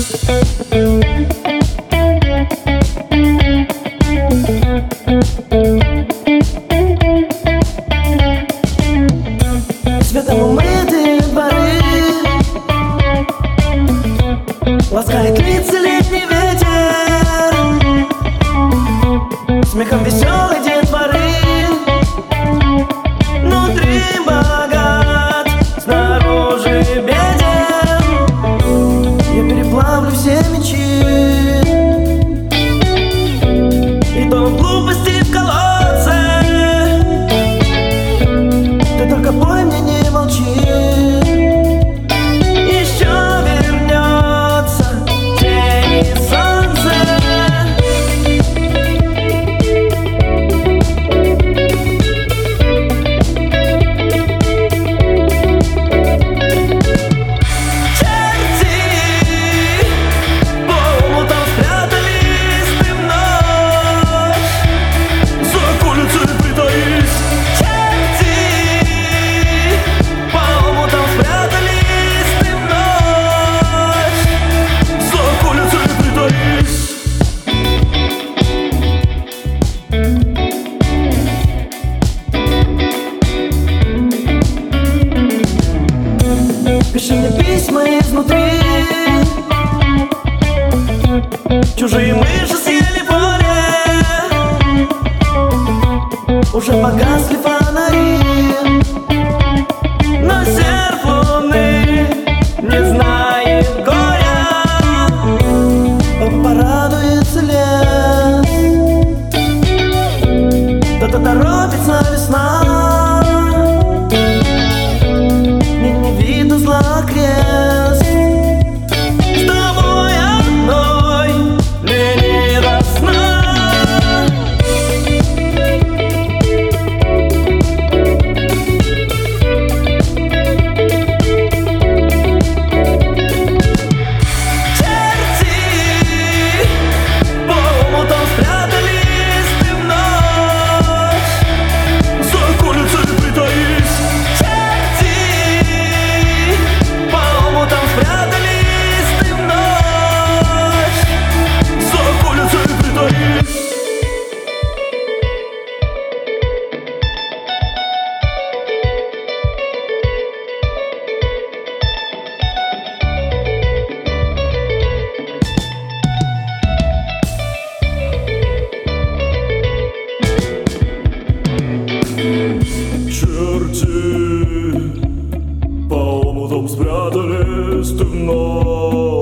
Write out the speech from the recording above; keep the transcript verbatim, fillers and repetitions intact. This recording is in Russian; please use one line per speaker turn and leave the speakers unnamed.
Светом умытые дворы, ласкает лица летний ветер, смехом веселой детворы. Внутри богат, снаружи беден. Я переплавлю все мечи, и то в глупости в колодце. Ты только пой мне, не молчи. Еще вернется тень и солнце. Пиши мне письма изнутри. Чужие мыши съели поле, уже погасли фонари, но серп луны не знает горя. Он порадуется лес, кто-то торопится весна. Крест с тобой одной мне не до сна. Черти по омутам спрятались ты в ночь, за улицей притаись. Черти по омутам спрятались ты в ночь.